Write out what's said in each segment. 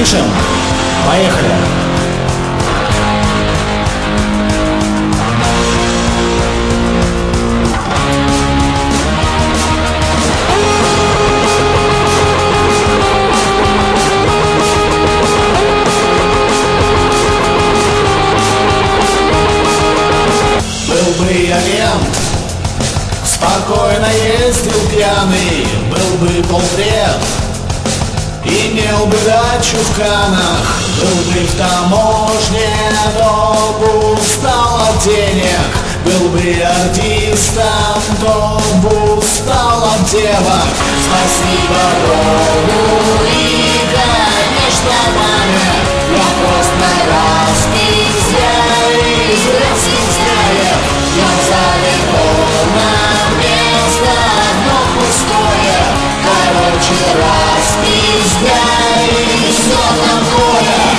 Пишем. Поехали. Был бы я мент, спокойно ездил пьяный, был бы полпред, имел бы дачу в Канах, был бы в таможне, то бы устал от денег, был бы артистом, то бы устал от девок. Спасибо Богу и, конечно, маме, я просто распиздяй из распиздяев. Я в зале полно место, но пустое. Короче, распиздяй и все такое.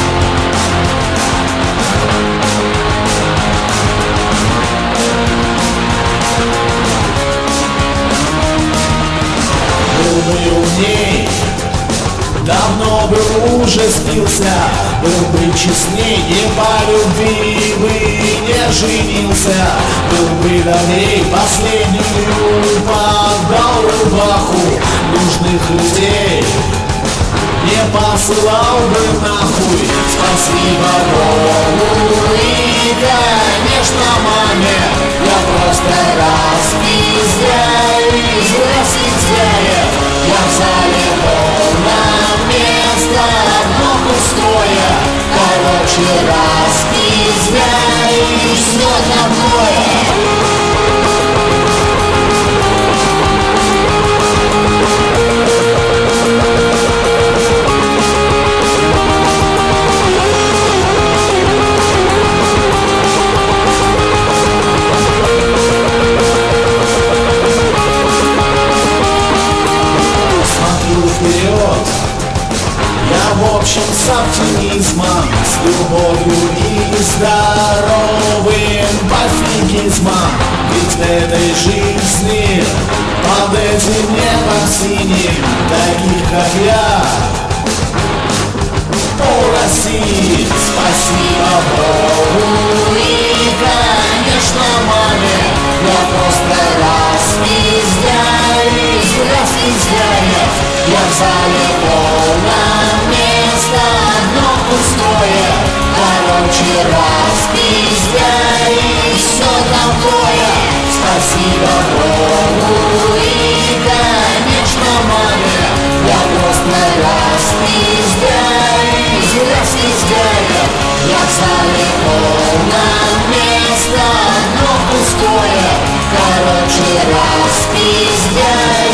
Был бы умней, давно бы уже спился, был бы честней, не по любви бы не женился, был бы давней, последнюю поддал рубаху, нужных людей не посылал бы нахуй. Спасибо Богу и, конечно, маме, я просто распиздяй из распиздяев. Я в зале полно места, но пустое. Короче, распиздяй и все такое. Я в общем с оптимизмом, с любовью и здоровым пофигизмом. Ведь в этой жизни под этим небом синим таких как я пол России. Спасибо Богу и, конечно, маме, я просто распиздяй из распиздяев. Я в зале полно места, но пустое. Короче, распиздяй и все такое. Спасибо Богу и, конечно, маме, я просто распиздяй из распиздяев. Я в зале полно места, но пустое. Короче, распиздяй